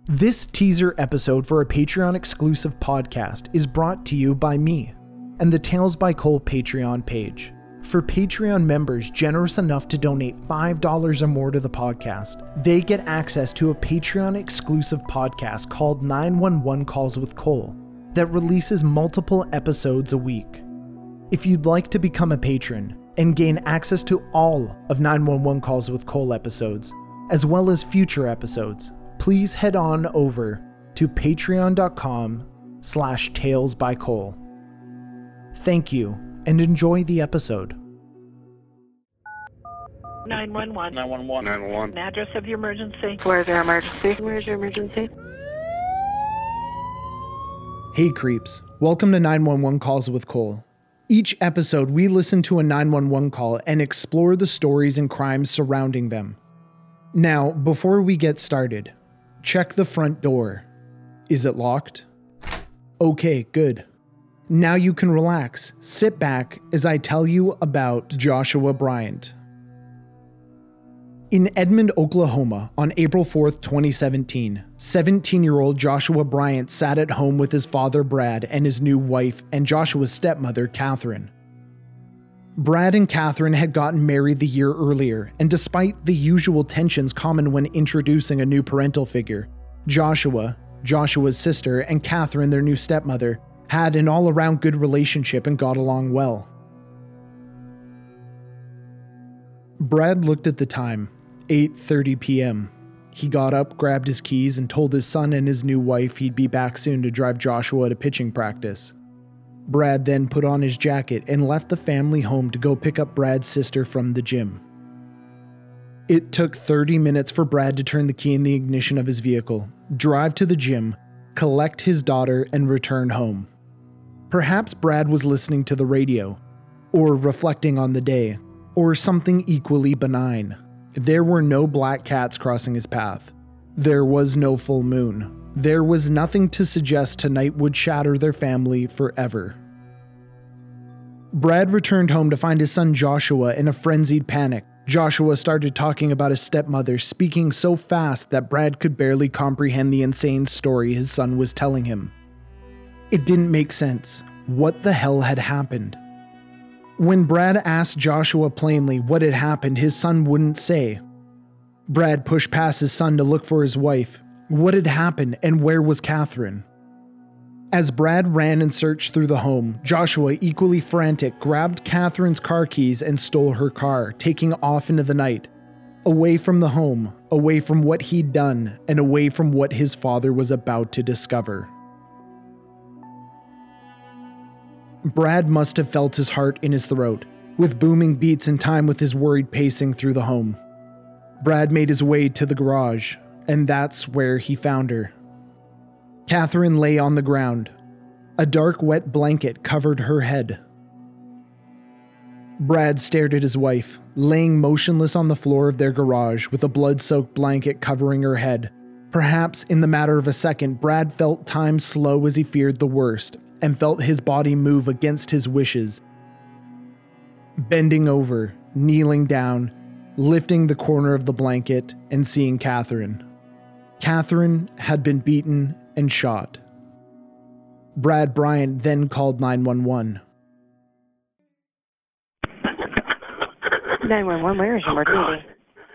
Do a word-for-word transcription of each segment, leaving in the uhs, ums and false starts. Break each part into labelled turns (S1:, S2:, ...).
S1: This teaser episode for a Patreon-exclusive podcast is brought to you by me and the Tales by Cole Patreon page. For Patreon members generous enough to donate five dollars or more to the podcast, they get access to a Patreon-exclusive podcast called nine one one Calls with Cole that releases multiple episodes a week. If you'd like to become a patron and gain access to all of nine one one Calls with Cole episodes, as well as future episodes, please head on over to patreon.com slash tales by Cole. Thank you, and enjoy the episode.
S2: nine one one.
S3: nine one one. nine one one.
S2: Address of your emergency.
S4: Where's your emergency? Where's your emergency?
S1: Hey creeps, welcome to nine one one Calls with Cole. Each episode, we listen to a nine one one call and explore the stories and crimes surrounding them. Now, before we get started, check the front door. Is it locked? Okay, good. Now you can relax. Sit back as I tell you about Joshua Bryant. In Edmond, Oklahoma, on April fourth, twenty seventeen, seventeen-year-old Joshua Bryant sat at home with his father Brad and his new wife and Joshua's stepmother Catherine. Brad and Catherine had gotten married the year earlier, and despite the usual tensions common when introducing a new parental figure, Joshua, Joshua's sister, and Catherine, their new stepmother, had an all-around good relationship and got along well. Brad looked at the time, eight thirty p.m. He got up, grabbed his keys, and told his son and his new wife he'd be back soon to drive Joshua to pitching practice. Brad then put on his jacket and left the family home to go pick up Brad's sister from the gym. It took thirty minutes for Brad to turn the key in the ignition of his vehicle, drive to the gym, collect his daughter, and return home. Perhaps Brad was listening to the radio, or reflecting on the day, or something equally benign. There were no black cats crossing his path. There was no full moon. There was nothing to suggest tonight would shatter their family forever. Brad returned home to find his son Joshua in a frenzied panic. Joshua started talking about his stepmother, speaking so fast that Brad could barely comprehend the insane story his son was telling him. It didn't make sense. What the hell had happened? When Brad asked Joshua plainly what had happened, his son wouldn't say. Brad pushed past his son to look for his wife. What had happened, and where was Catherine? As Brad ran and searched through the home, Joshua, equally frantic, grabbed Catherine's car keys and stole her car, taking off into the night, away from the home, away from what he'd done, and away from what his father was about to discover. Brad must have felt his heart in his throat, with booming beats in time with his worried pacing through the home. Brad made his way to the garage, and that's where he found her. Catherine lay on the ground. A dark, wet blanket covered her head. Brad stared at his wife, laying motionless on the floor of their garage with a blood-soaked blanket covering her head. Perhaps in the matter of a second, Brad felt time slow as he feared the worst, and felt his body move against his wishes. Bending over, kneeling down, lifting the corner of the blanket, and seeing Catherine. Catherine had been beaten and shot. Brad Bryant then called nine one one.
S4: nine one one, where is your emergency?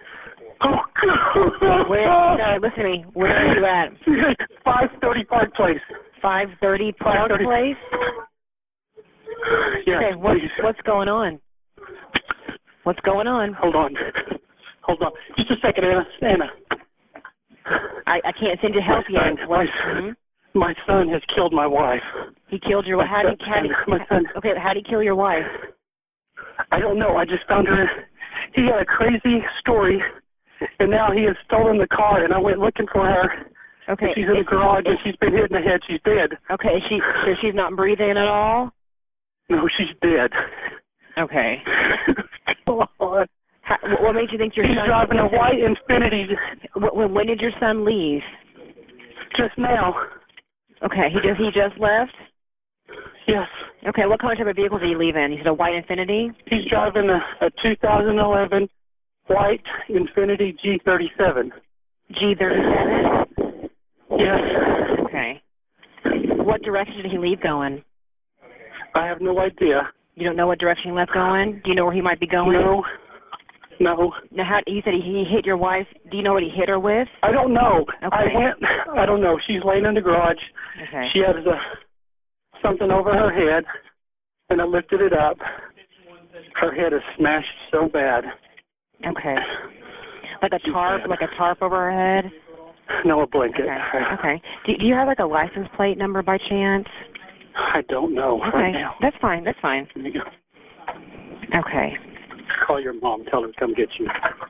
S4: Where, no, listen to me. Where are you at?
S3: five thirty Park Place.
S4: five thirty Park Place?
S3: Yeah,
S4: okay, what's,
S3: please.
S4: what's going on? What's going on?
S3: Hold on. Hold on. Just a second, Anna. Anna.
S4: I, I can't send you help
S3: my
S4: yet.
S3: Son,
S4: What?
S3: my,
S4: Mhm.
S3: my son has killed my wife.
S4: He killed your wife. How did how did
S3: My son.
S4: okay? How did he kill your wife?
S3: I don't know. I just found her. He had a crazy story, and now he has stolen the car, and I went looking for her.
S4: Okay.
S3: And she's in the garage, and she's been hit in the head. She's dead.
S4: Okay. She so she's not breathing at all.
S3: No, she's dead.
S4: Okay.
S3: Come on.
S4: How, what made you think your
S3: He's
S4: son?
S3: driving a white Infiniti.
S4: When, when did your son leave?
S3: Just now.
S4: Okay. He just he just left.
S3: Yes.
S4: Okay. What color type of vehicle did he leave in? He said a white Infiniti.
S3: He's driving a, a two thousand eleven white Infiniti G thirty-seven.
S4: G thirty-seven.
S3: Yes.
S4: Okay. What direction did he leave going?
S3: I have no idea.
S4: You don't know what direction he left going? Do you know where he might be going?
S3: No. No.
S4: Now, how, you said he, he hit your wife. Do you know what he hit her with?
S3: I don't know.
S4: Okay.
S3: I went, I don't know. She's laying in the garage.
S4: Okay.
S3: She has a, something over her head, and I lifted it up. Her head is smashed so bad.
S4: Okay. Like a tarp, like a tarp over her head?
S3: No, a blanket.
S4: Okay. Okay. Do, do you have like a license plate number by chance?
S3: I don't know
S4: Okay.
S3: right now.
S4: That's fine. That's fine.
S3: There you go.
S4: Okay.
S3: Call your mom. Tell her to come get you.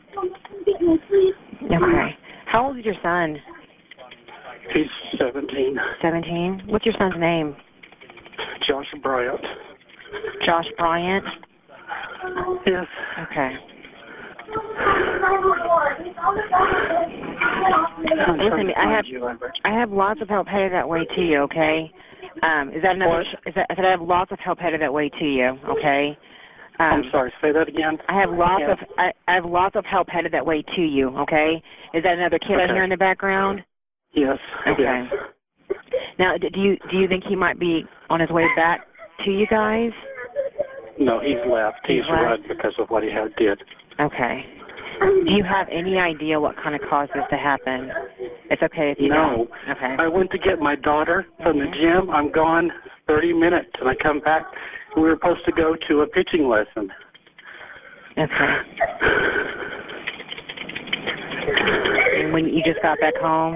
S4: Okay. How old is your son?
S3: He's seventeen.
S4: seventeen? What's your son's name?
S3: Josh Bryant.
S4: Josh Bryant?
S3: Yes.
S4: Okay.
S3: I'm
S4: Listen,
S3: trying to
S4: I
S3: find
S4: have
S3: you, Lambert.
S4: I have lots of help headed that way to you, okay? Um, is that another?
S3: What?
S4: Is that, I said I have lots of help headed that way to you, okay? Um,
S3: I'm sorry. Say that again.
S4: I have lots
S3: Yeah.
S4: of I, I have lots of help headed that way to you, okay? Is that another kid out
S3: Okay.
S4: here in the background?
S3: Yes.
S4: Okay.
S3: Yes.
S4: Now, d- do you do you think he might be on his way back to you guys?
S3: No, he's left. He's,
S4: He's left?
S3: run because of what he had did.
S4: Okay. Do you have any idea what kind of caused this to happen? It's okay if you
S3: No.
S4: don't. Okay.
S3: I went to get my daughter from the gym. I'm gone thirty minutes, and I come back. We were supposed to go to a pitching lesson.
S4: Okay. And when you just got back home?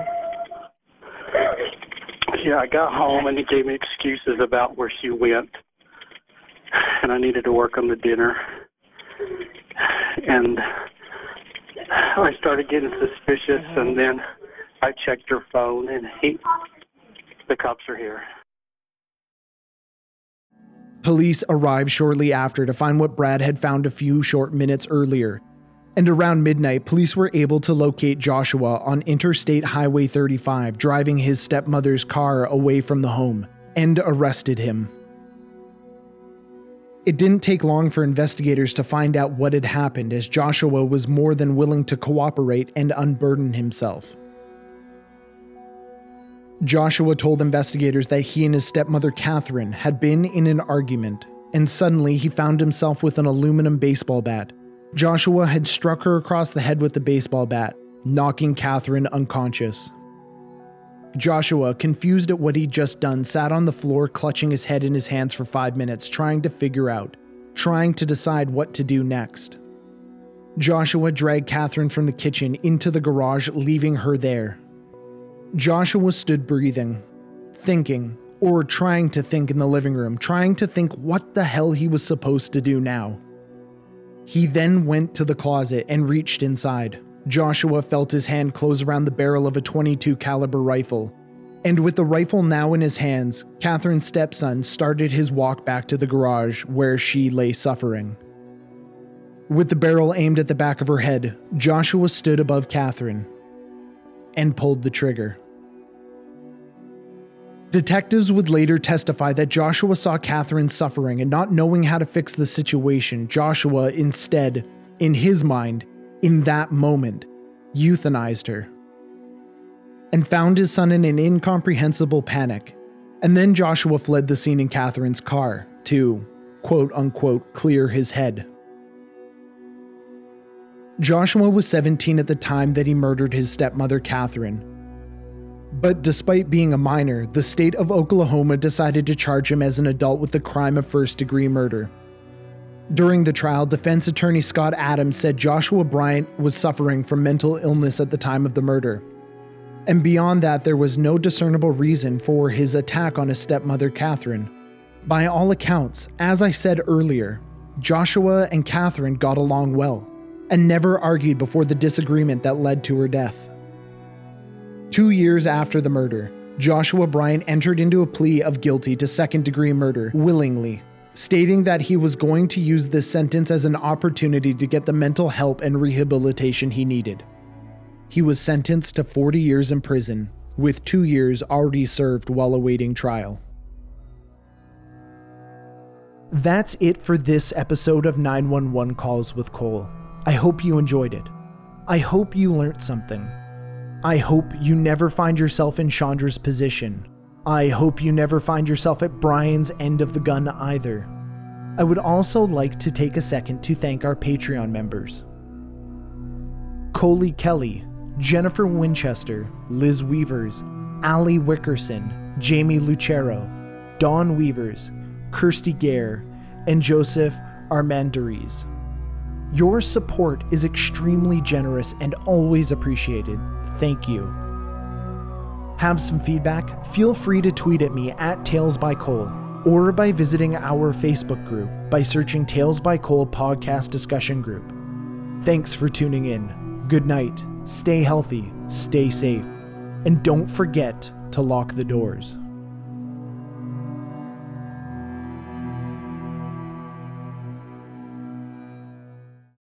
S3: Yeah, I got home, and he gave me excuses about where she went, and I needed to work on the dinner. And I started getting suspicious,
S4: Mm-hmm.
S3: and then I checked her phone, and he, the cops are here.
S1: Police arrived shortly after to find what Brad had found a few short minutes earlier. And around midnight, police were able to locate Joshua on Interstate Highway thirty-five, driving his stepmother's car away from the home, and arrested him. It didn't take long for investigators to find out what had happened, as Joshua was more than willing to cooperate and unburden himself. Joshua told investigators that he and his stepmother Catherine had been in an argument, and suddenly he found himself with an aluminum baseball bat. Joshua had struck her across the head with the baseball bat, knocking Catherine unconscious. Joshua, confused at what he'd just done, sat on the floor clutching his head in his hands for five minutes, trying to figure out, trying to decide what to do next. Joshua dragged Catherine from the kitchen into the garage, leaving her there. Joshua stood breathing, thinking, or trying to think in the living room, trying to think what the hell he was supposed to do now. He then went to the closet and reached inside. Joshua felt his hand close around the barrel of a twenty-two caliber rifle. And with the rifle now in his hands, Catherine's stepson started his walk back to the garage where she lay suffering. With the barrel aimed at the back of her head, Joshua stood above Catherine and pulled the trigger. Detectives would later testify that Joshua saw Catherine suffering, and not knowing how to fix the situation, Joshua instead, in his mind, in that moment, euthanized her, and found his son in an incomprehensible panic. And then Joshua fled the scene in Catherine's car to, quote-unquote, clear his head. Joshua was seventeen at the time that he murdered his stepmother, Catherine. But despite being a minor, the state of Oklahoma decided to charge him as an adult with the crime of first-degree murder. During the trial, defense attorney Scott Adams said Joshua Bryant was suffering from mental illness at the time of the murder. And beyond that, there was no discernible reason for his attack on his stepmother, Catherine. By all accounts, as I said earlier, Joshua and Catherine got along well, and never argued before the disagreement that led to her death. Two years after the murder, Joshua Bryant entered into a plea of guilty to second-degree murder willingly, stating that he was going to use this sentence as an opportunity to get the mental help and rehabilitation he needed. He was sentenced to forty years in prison, with two years already served while awaiting trial. That's it for this episode of nine one one Calls with Cole. I hope you enjoyed it. I hope you learned something. I hope you never find yourself in Chandra's position. I hope you never find yourself at Brian's end of the gun either. I would also like to take a second to thank our Patreon members. Coley Kelly, Jennifer Winchester, Liz Weavers, Allie Wickerson, Jamie Lucero, Dawn Weavers, Kirsty Gare, and Joseph Armandariz. Your support is extremely generous and always appreciated. Thank you. Have some feedback? Feel free to tweet at me at Tales by Cole, or by visiting our Facebook group by searching Tales by Cole Podcast Discussion Group. Thanks for tuning in. Good night. Stay healthy, stay safe, and don't forget to lock the doors.